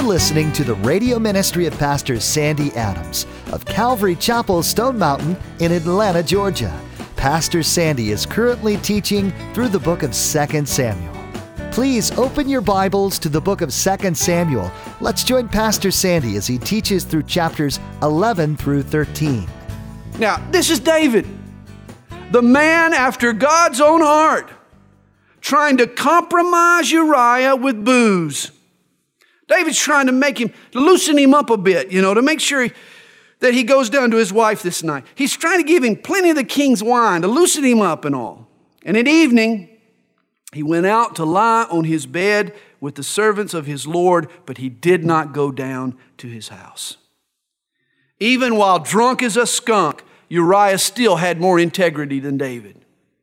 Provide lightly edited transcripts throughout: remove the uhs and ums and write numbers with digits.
listening to the radio ministry of Pastor Sandy Adams of Calvary Chapel, Stone Mountain in Atlanta, Georgia. Pastor Sandy is currently teaching through the book of 2 Samuel. Please open your Bibles to the book of 2 Samuel. Let's join Pastor Sandy as he teaches through chapters 11 through 13. Now, this is David, the man after God's own heart, trying to compromise Uriah with booze. David's trying to loosen him up a bit, to make sure that he goes down to his wife this night. He's trying to give him plenty of the king's wine to loosen him up and all. And at evening, he went out to lie on his bed with the servants of his Lord, but he did not go down to his house. Even while drunk as a skunk, Uriah still had more integrity than David.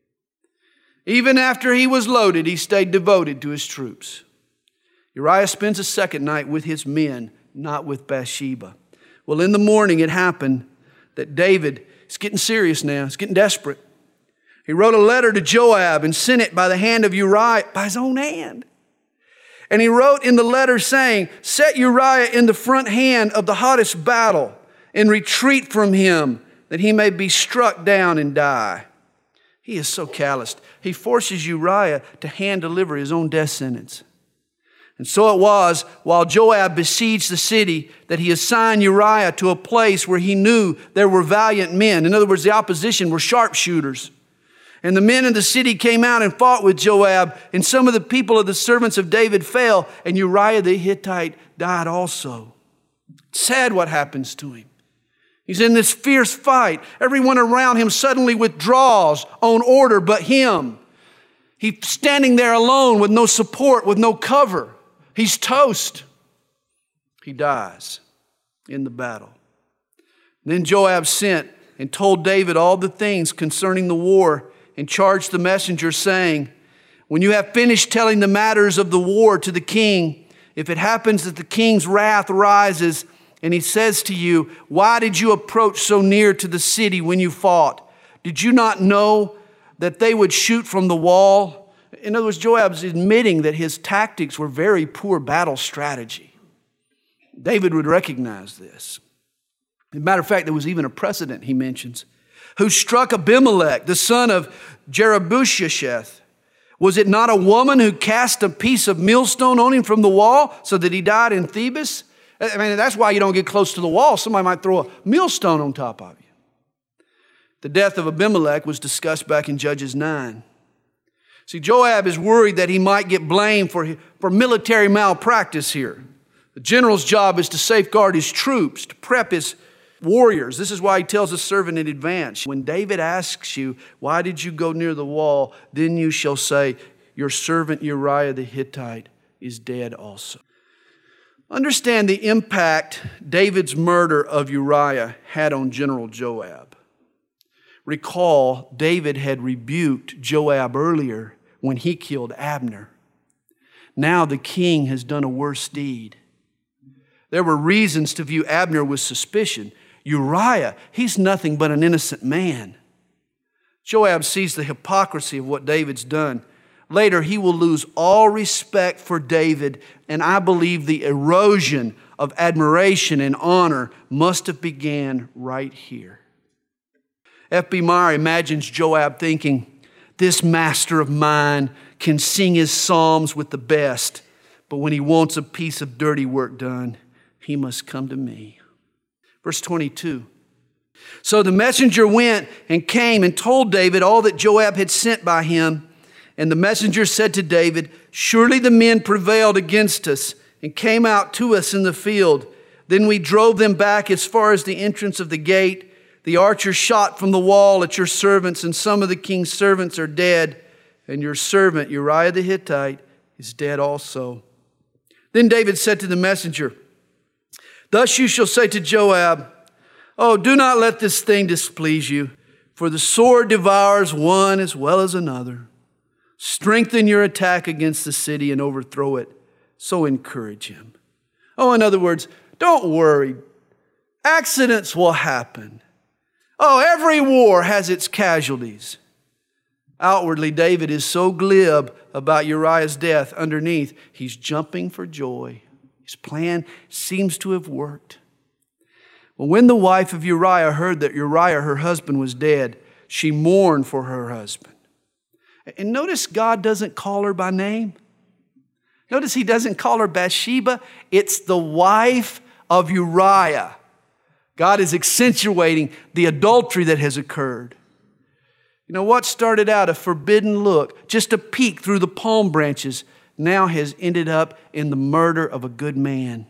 Even after he was loaded, he stayed devoted to his troops. Uriah spends a second night with his men, not with Bathsheba. Well, in the morning it happened that David is getting serious now. He's getting desperate. He wrote a letter to Joab and sent it by the hand of Uriah, by his own hand. And he wrote in the letter saying, "Set Uriah in the front hand of the hottest battle and retreat from him, that he may be struck down and die." He is so calloused. He forces Uriah to hand deliver his own death sentence. And so it was, while Joab besieged the city, that he assigned Uriah to a place where he knew there were valiant men. In other words, the opposition were sharpshooters. And the men in the city came out and fought with Joab, and some of the people of the servants of David fell, and Uriah the Hittite died also. It's sad what happens to him. He's in this fierce fight. Everyone around him suddenly withdraws on order but him. He's standing there alone with no support, with no cover. He's toast. He dies in the battle. Then Joab sent and told David all the things concerning the war and charged the messenger, saying, "When you have finished telling the matters of the war to the king, if it happens that the king's wrath rises and he says to you, 'Why did you approach so near to the city when you fought? Did you not know that they would shoot from the wall?'" In other words, Joab's admitting that his tactics were very poor battle strategy. David would recognize this. As a matter of fact, there was even a precedent he mentions. "Who struck Abimelech, the son of Jerubbesheth? Was it not a woman who cast a piece of millstone on him from the wall so that he died in Thebes?" I mean, that's why you don't get close to the wall. Somebody might throw a millstone on top of you. The death of Abimelech was discussed back in Judges 9. See, Joab is worried that he might get blamed for military malpractice here. The general's job is to safeguard his troops, to prep his warriors. This is why he tells his servant in advance, "When David asks you, 'Why did you go near the wall?' then you shall say, 'Your servant Uriah the Hittite is dead also.'" Understand the impact David's murder of Uriah had on General Joab. Recall, David had rebuked Joab earlier when he killed Abner. Now the king has done a worse deed. There were reasons to view Abner with suspicion. Uriah, he's nothing but an innocent man. Joab sees the hypocrisy of what David's done. Later, he will lose all respect for David, and I believe the erosion of admiration and honor must have began right here. F.B. Meyer imagines Joab thinking, "This master of mine can sing his psalms with the best, but when he wants a piece of dirty work done, he must come to me." Verse 22. "So the messenger went and came and told David all that Joab had sent by him. And the messenger said to David, 'Surely the men prevailed against us and came out to us in the field. Then we drove them back as far as the entrance of the gate. The archers shot from the wall at your servants, and some of the king's servants are dead. And your servant Uriah the Hittite is dead also.' Then David said to the messenger, 'Thus you shall say to Joab, oh, do not let this thing displease you, for the sword devours one as well as another. Strengthen your attack against the city and overthrow it. So encourage him.'" Oh, in other words, don't worry. Accidents will happen. Oh, every war has its casualties. Outwardly, David is so glib about Uriah's death. Underneath, he's jumping for joy. His plan seems to have worked. Well, when the wife of Uriah heard that Uriah, her husband, was dead, she mourned for her husband. And notice God doesn't call her by name. Notice He doesn't call her Bathsheba. It's the wife of Uriah. God is accentuating the adultery that has occurred. You know, what started out a forbidden look, just a peek through the palm branches, now has ended up in the murder of a good man.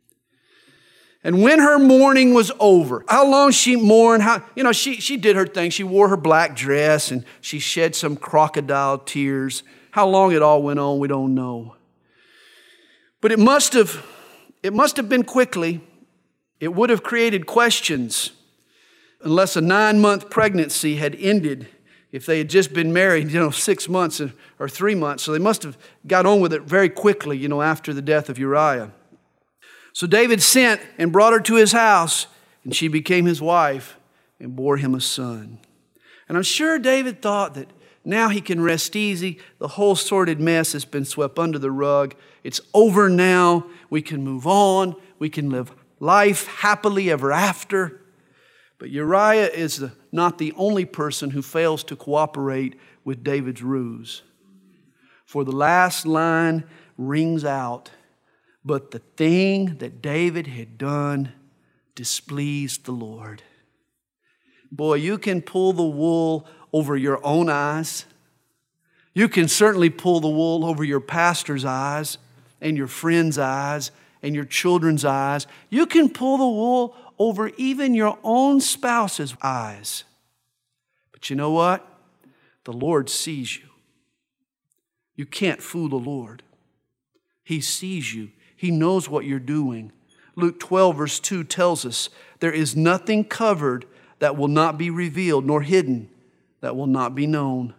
And when her mourning was over, how long she mourned, she did her thing. She wore her black dress and she shed some crocodile tears. How long it all went on, we don't know. But it must have been quickly. It would have created questions unless a 9-month pregnancy had ended if they had just been married, 6 months or 3 months. So they must have got on with it very quickly, after the death of Uriah. So David sent and brought her to his house, and she became his wife and bore him a son. And I'm sure David thought that now he can rest easy. The whole sordid mess has been swept under the rug. It's over now. We can move on. We can live life happily ever after. But Uriah is not the only person who fails to cooperate with David's ruse. For the last line rings out, but the thing that David had done displeased the Lord. Boy, you can pull the wool over your own eyes. You can certainly pull the wool over your pastor's eyes and your friend's eyes and your children's eyes. You can pull the wool over even your own spouse's eyes. But you know what? The Lord sees you. You can't fool the Lord. He sees you. He knows what you're doing. Luke 12 verse 2 tells us, there is nothing covered that will not be revealed, nor hidden that will not be known.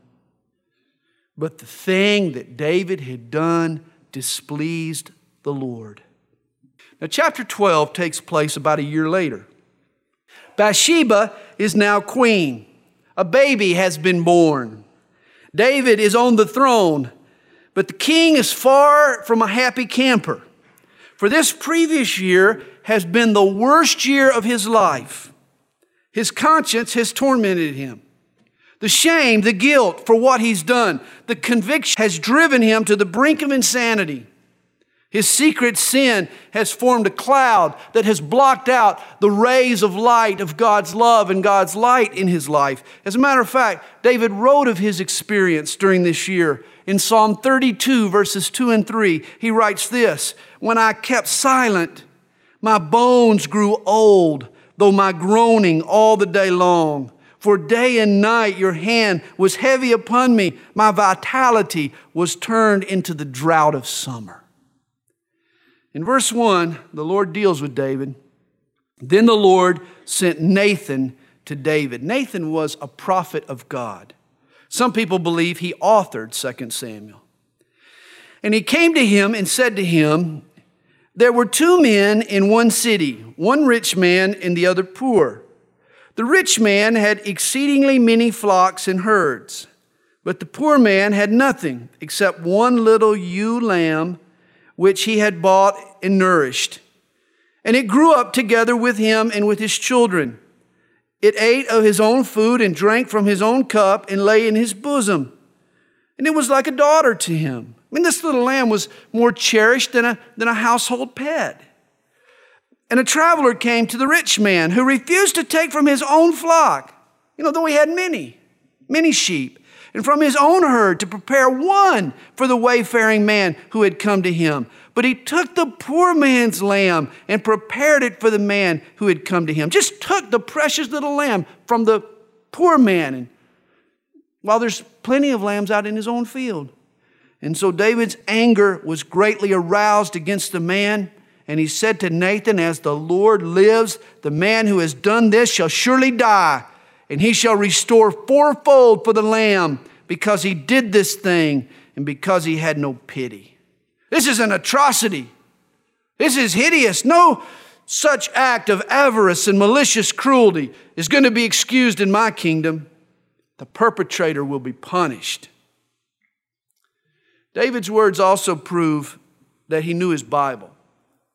But the thing that David had done displeased the Lord. Now, chapter 12 takes place about a year later. Bathsheba is now queen. A baby has been born. David is on the throne, but the king is far from a happy camper. For this previous year has been the worst year of his life. His conscience has tormented him. The shame, the guilt for what he's done, the conviction has driven him to the brink of insanity. His secret sin has formed a cloud that has blocked out the rays of light of God's love and God's light in his life. As a matter of fact, David wrote of his experience during this year. In Psalm 32, verses 2 and 3, he writes this, "When I kept silent, my bones grew old, though my groaning all the day long. For day and night your hand was heavy upon me. My vitality was turned into the drought of summer." In verse 1, the Lord deals with David. Then the Lord sent Nathan to David. Nathan was a prophet of God. Some people believe he authored 2 Samuel. And he came to him and said to him, "There were 2 men in one city, one rich man and the other poor. The rich man had exceedingly many flocks and herds, but the poor man had nothing except one little ewe lamb, which he had bought and nourished. And it grew up together with him and with his children. It ate of his own food and drank from his own cup and lay in his bosom. And it was like a daughter to him." I mean, this little lamb was more cherished than a household pet. "And a traveler came to the rich man who refused to take from his own flock, though he had many sheep, and from his own herd to prepare one for the wayfaring man who had come to him. But he took the poor man's lamb and prepared it for the man who had come to him." Just took the precious little lamb from the poor man, and while there's plenty of lambs out in his own field. And so David's anger was greatly aroused against the man. And he said to Nathan, "As the Lord lives, the man who has done this shall surely die, and he shall restore 4-fold for the lamb, because he did this thing and because he had no pity." This is an atrocity. This is hideous. No such act of avarice and malicious cruelty is going to be excused in my kingdom. The perpetrator will be punished. David's words also prove that he knew his Bible.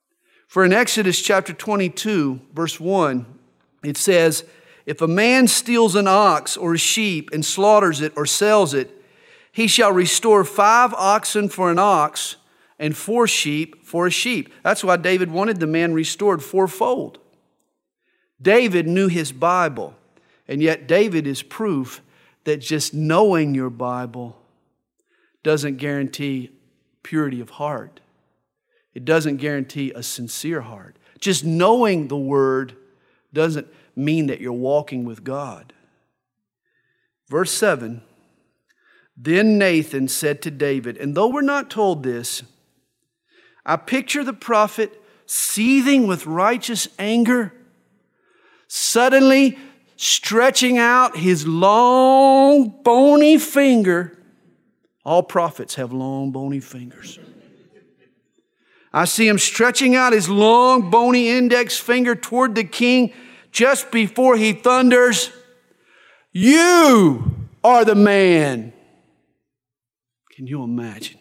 For in Exodus chapter 22, verse 1, it says, if a man steals an ox or a sheep and slaughters it or sells it, he shall restore 5 oxen for an ox and 4 sheep for a sheep. That's why David wanted the man restored fourfold. David knew his Bible, and yet David is proof that just knowing your Bible doesn't guarantee purity of heart. It doesn't guarantee a sincere heart. Just knowing the Word doesn't mean that you're walking with God. Verse 7, then Nathan said to David, and though we're not told this, I picture the prophet seething with righteous anger, suddenly stretching out his long, bony finger. All prophets have long, bony fingers. I see him stretching out his long, bony index finger toward the king just before he thunders, you are the man. Can you imagine?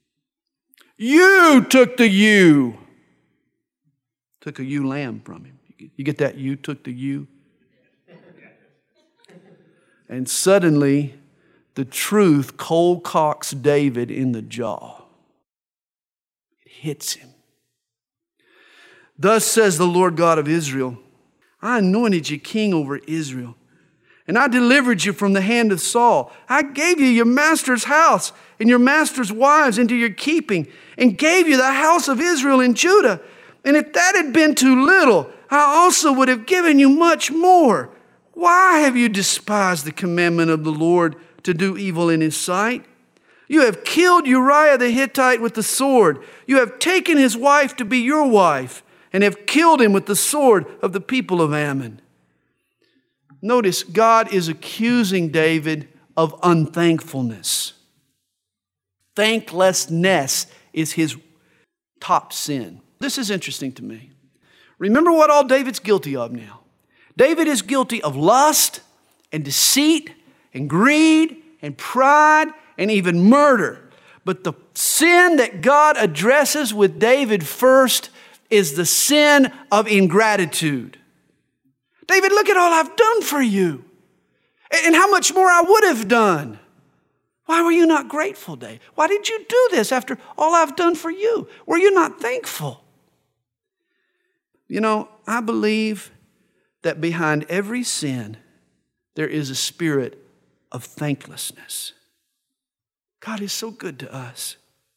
You took the ewe. Took a ewe lamb from him. You get that? You took the ewe. And suddenly, the truth cold cocks David in the jaw. It hits him. Thus says the Lord God of Israel, I anointed you king over Israel, and I delivered you from the hand of Saul. I gave you your master's house and your master's wives into your keeping, and gave you the house of Israel and Judah. And if that had been too little, I also would have given you much more. Why have you despised the commandment of the Lord to do evil in his sight? You have killed Uriah the Hittite with the sword. You have taken his wife to be your wife, and have killed him with the sword of the people of Ammon. Notice, God is accusing David of unthankfulness. Thanklessness is his top sin. This is interesting to me. Remember what all David's guilty of now. David is guilty of lust and deceit and greed and pride and even murder. But the sin that God addresses with David first is the sin of ingratitude. David, look at all I've done for you, and how much more I would have done. Why were you not grateful, David? Why did you do this after all I've done for you? Were you not thankful? You know, I believe that behind every sin, there is a spirit of thanklessness. God is so good to us.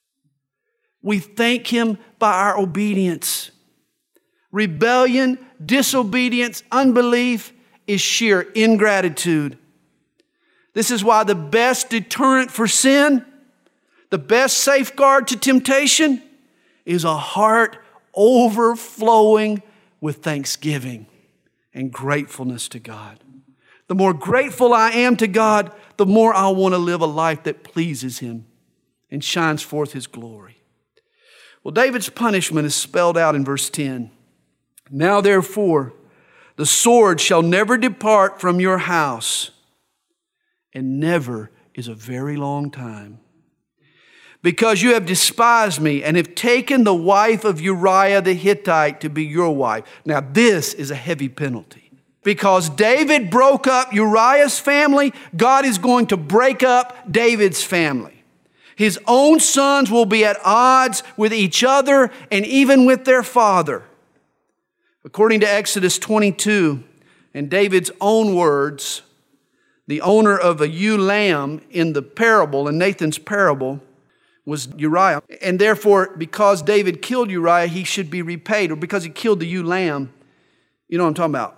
We thank him by our obedience. Rebellion, disobedience, unbelief is sheer ingratitude. This is why the best deterrent for sin, the best safeguard to temptation, is a heart overflowing with thanksgiving and gratefulness to God. The more grateful I am to God, the more I want to live a life that pleases him and shines forth his glory. Well, David's punishment is spelled out in verse 10. Now therefore, the sword shall never depart from your house. And never is a very long time. Because you have despised me and have taken the wife of Uriah the Hittite to be your wife. Now this is a heavy penalty. Because David broke up Uriah's family, God is going to break up David's family. His own sons will be at odds with each other and even with their father. According to Exodus 22, in David's own words, the owner of a ewe lamb in the parable, in Nathan's parable, was Uriah. And therefore, because David killed Uriah, he should be repaid. Or because he killed the ewe lamb, you know what I'm talking about.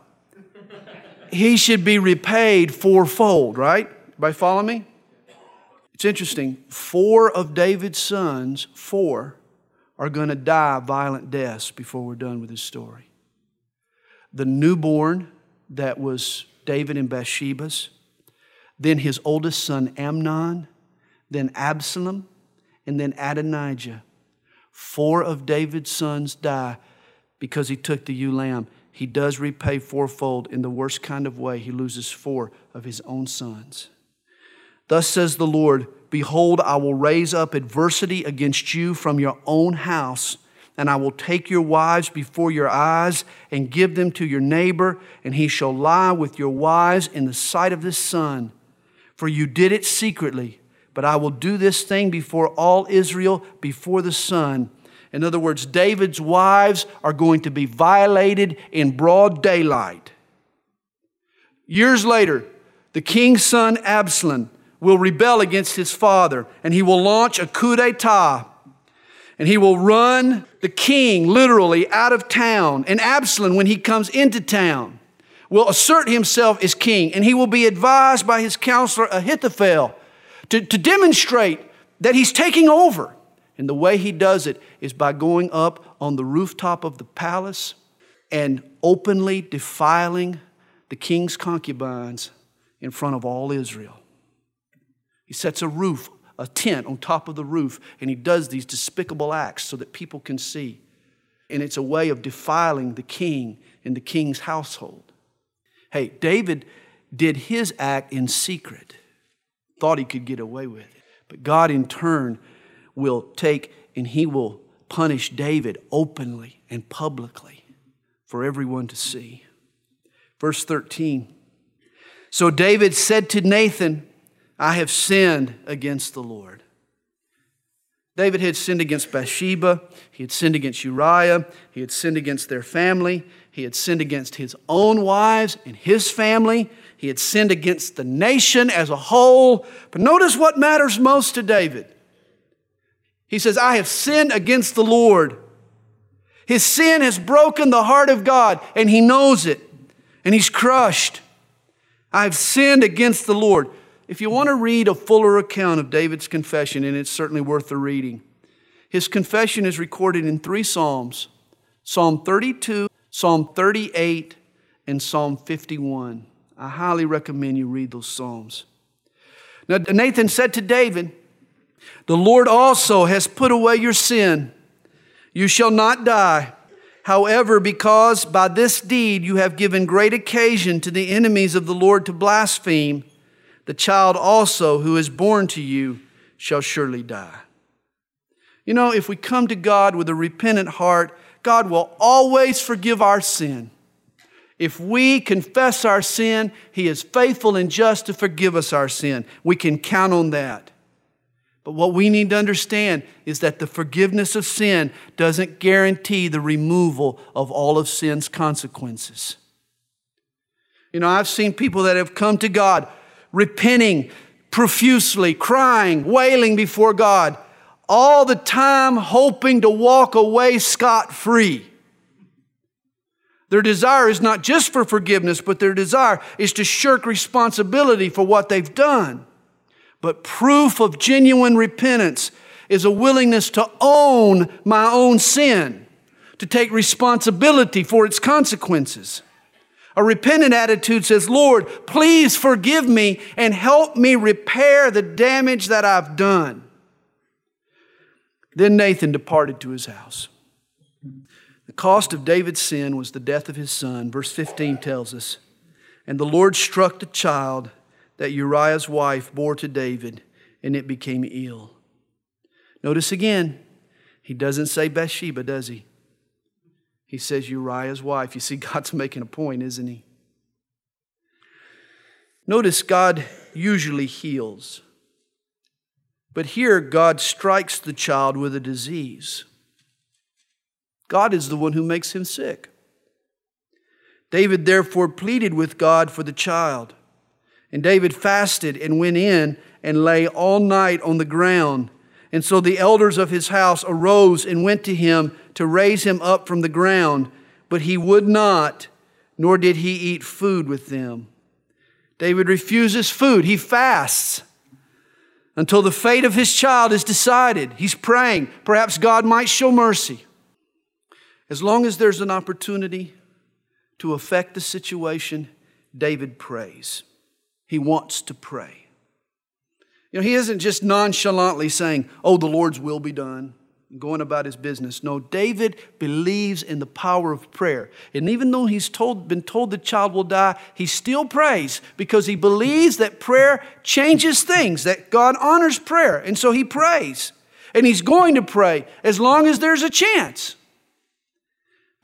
He should be repaid fourfold, right? Everybody follow me? It's interesting. 4 of David's sons, 4, are going to die violent deaths before we're done with this story. The newborn that was David and Bathsheba's, then his oldest son Amnon, then Absalom, and then Adonijah. 4 of David's sons die because he took the ewe lamb. He does repay fourfold in the worst kind of way. He loses 4 of his own sons. Thus says the Lord, behold, I will raise up adversity against you from your own house, And I will take your wives before your eyes and give them to your neighbor, and he shall lie with your wives in the sight of the sun. For you did it secretly, but I will do this thing before all Israel, before the sun. In other words, David's wives are going to be violated in broad daylight. Years later, the king's son Absalom will rebel against his father, and he will launch a coup d'etat. And he will run the king literally out of town. And Absalom, when he comes into town, will assert himself as king. And he will be advised by his counselor Ahithophel to demonstrate that he's taking over. And the way he does it is by going up on the rooftop of the palace and openly defiling the king's concubines in front of all Israel. He sets a tent on top of the roof, and he does these despicable acts so that people can see. And it's a way of defiling the king and the king's household. Hey, David did his act in secret, thought he could get away with it. But God in turn will take and he will punish David openly and publicly for everyone to see. Verse 13. So David said to Nathan, I have sinned against the Lord. David had sinned against Bathsheba. He had sinned against Uriah. He had sinned against their family. He had sinned against his own wives and his family. He had sinned against the nation as a whole. But notice what matters most to David. He says, I have sinned against the Lord. His sin has broken the heart of God, and he knows it, and he's crushed. I have sinned against the Lord. If you want to read a fuller account of David's confession, and it's certainly worth the reading, his confession is recorded in 3 Psalms, Psalm 32, Psalm 38, and Psalm 51. I highly recommend you read those Psalms. Now, Nathan said to David, the Lord also has put away your sin. You shall not die. However, because by this deed you have given great occasion to the enemies of the Lord to blaspheme, the child also who is born to you shall surely die. You know, if we come to God with a repentant heart, God will always forgive our sin. If we confess our sin, He is faithful and just to forgive us our sin. We can count on that. But what we need to understand is that the forgiveness of sin doesn't guarantee the removal of all of sin's consequences. You know, I've seen people that have come to God repenting profusely, crying, wailing before God, all the time hoping to walk away scot-free. Their desire is not just for forgiveness, but their desire is to shirk responsibility for what they've done. But proof of genuine repentance is a willingness to own my own sin, to take responsibility for its consequences. A repentant attitude says, Lord, please forgive me and help me repair the damage that I've done. Then Nathan departed to his house. The cost of David's sin was the death of his son. Verse 15 tells us, and the Lord struck the child that Uriah's wife bore to David, and it became ill. Notice again, he doesn't say Bathsheba, does he? He says Uriah's wife. You see, God's making a point, isn't he? Notice God usually heals. But here, God strikes the child with a disease. God is the one who makes him sick. David therefore pleaded with God for the child. And David fasted and went in and lay all night on the ground. And so the elders of his house arose and went to him to raise him up from the ground. But he would not, nor did he eat food with them. David refuses food. He fasts until the fate of his child is decided. He's praying. Perhaps God might show mercy. As long as there's an opportunity to affect the situation, David prays. He wants to pray. You know, he isn't just nonchalantly saying, oh, the Lord's will be done, going about his business. No, David believes in the power of prayer. And even though he's been told the child will die, he still prays because he believes that prayer changes things, that God honors prayer. And so he prays. And he's going to pray as long as there's a chance.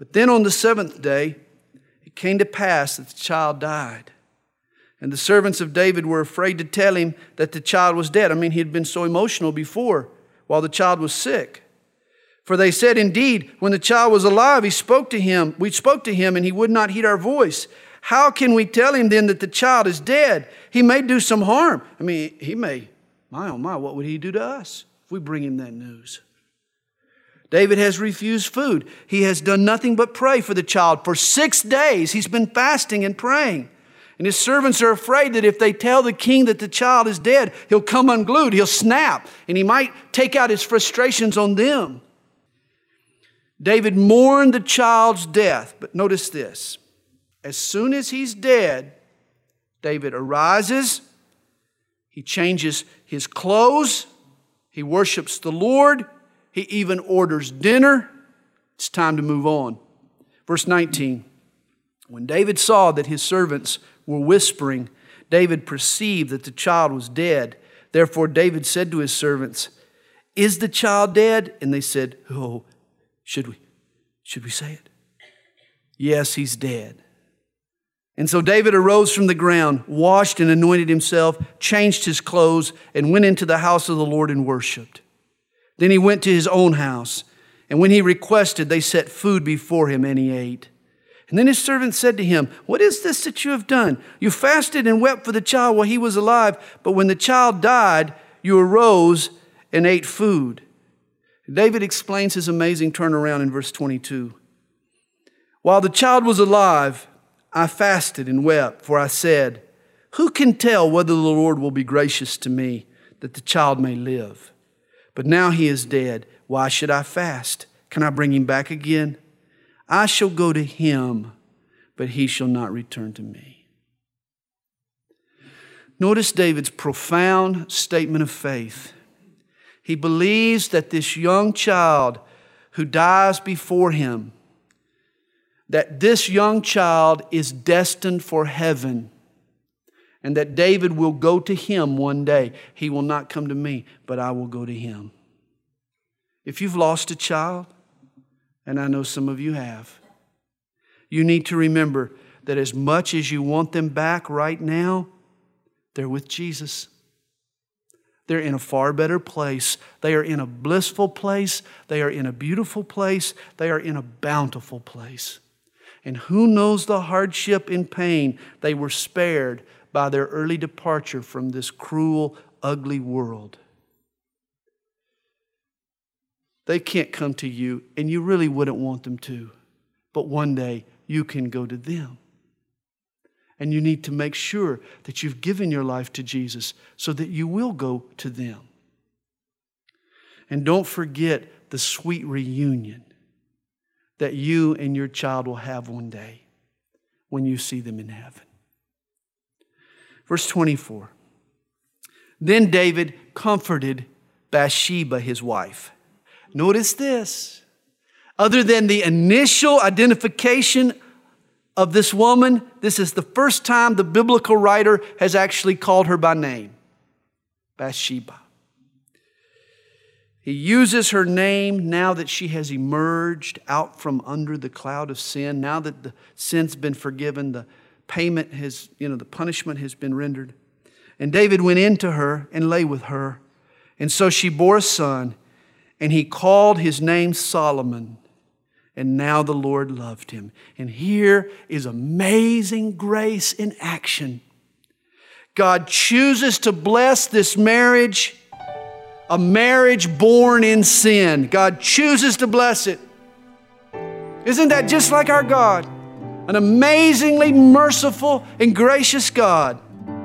But then on the seventh day, it came to pass that the child died. And the servants of David were afraid to tell him that the child was dead. I mean, he had been so emotional before while the child was sick. For they said, indeed, when the child was alive, we spoke to him, and he would not heed our voice. How can we tell him then that the child is dead? He may do some harm. I mean, he may, my oh my, what would he do to us if we bring him that news? David has refused food. He has done nothing but pray for the child. For 6 days, he's been fasting and praying. And his servants are afraid that if they tell the king that the child is dead, he'll come unglued, he'll snap, and he might take out his frustrations on them. David mourned the child's death, but notice this. As soon as he's dead, David arises, he changes his clothes, he worships the Lord, he even orders dinner. It's time to move on. Verse 19, when David saw that his servants were whispering, David perceived that the child was dead. Therefore David said to his servants, "Is the child dead?" And they said, "Oh, should we say it?" "Yes, he's dead." And so David arose from the ground, washed and anointed himself, changed his clothes, and went into the house of the Lord and worshiped. Then he went to his own house, and when he requested, they set food before him, and he ate. And then his servant said to him, "What is this that you have done? You fasted and wept for the child while he was alive, but when the child died, you arose and ate food." David explains his amazing turnaround in verse 22. "While the child was alive, I fasted and wept, for I said, 'Who can tell whether the Lord will be gracious to me, that the child may live?' But now he is dead. Why should I fast? Can I bring him back again? I shall go to him, but he shall not return to me." Notice David's profound statement of faith. He believes that this young child who dies before him, that this young child is destined for heaven, and that David will go to him one day. He will not come to me, but I will go to him. If you've lost a child, and I know some of you have, you need to remember that as much as you want them back right now, they're with Jesus. They're in a far better place. They are in a blissful place. They are in a beautiful place. They are in a bountiful place. And who knows the hardship and pain they were spared by their early departure from this cruel, ugly world. They can't come to you, and you really wouldn't want them to. But one day, you can go to them. And you need to make sure that you've given your life to Jesus so that you will go to them. And don't forget the sweet reunion that you and your child will have one day when you see them in heaven. Verse 24. Then David comforted Bathsheba, his wife. Notice this. Other than the initial identification of this woman, this is the first time the biblical writer has actually called her by name. Bathsheba. He uses her name now that she has emerged out from under the cloud of sin. Now that the sin's been forgiven, the payment has, the punishment has been rendered. And David went in to her and lay with her. And so she bore a son, and he called his name Solomon. And now the Lord loved him. And here is amazing grace in action. God chooses to bless this marriage, a marriage born in sin. God chooses to bless it. Isn't that just like our God? An amazingly merciful and gracious God.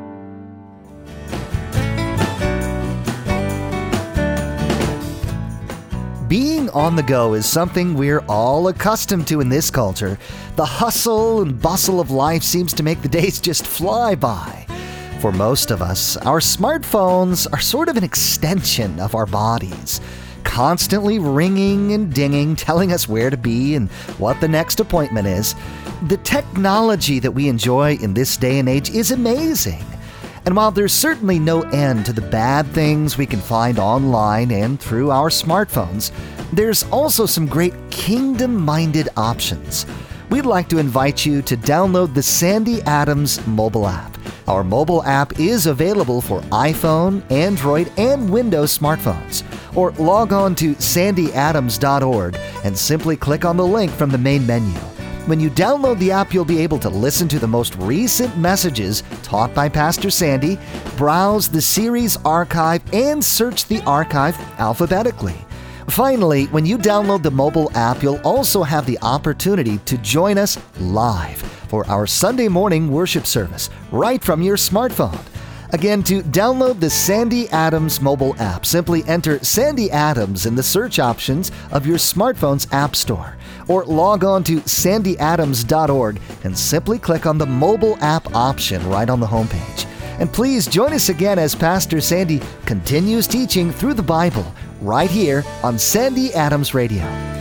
Being on the go is something we're all accustomed to in this culture. The hustle and bustle of life seems to make the days just fly by. For most of us, our smartphones are sort of an extension of our bodies, constantly ringing and dinging, telling us where to be and what the next appointment is. The technology that we enjoy in this day and age is amazing. And while there's certainly no end to the bad things we can find online and through our smartphones, there's also some great kingdom-minded options. We'd like to invite you to download the Sandy Adams mobile app. Our mobile app is available for iPhone, Android, and Windows smartphones. Or log on to sandyadams.org and simply click on the link from the main menu. When you download the app, you'll be able to listen to the most recent messages taught by Pastor Sandy, browse the series archive, and search the archive alphabetically. Finally, when you download the mobile app, you'll also have the opportunity to join us live for our Sunday morning worship service right from your smartphone. Again, to download the Sandy Adams mobile app, simply enter Sandy Adams in the search options of your smartphone's app store, or log on to sandyadams.org and simply click on the mobile app option right on the homepage. And please join us again as Pastor Sandy continues teaching through the Bible right here on Sandy Adams Radio.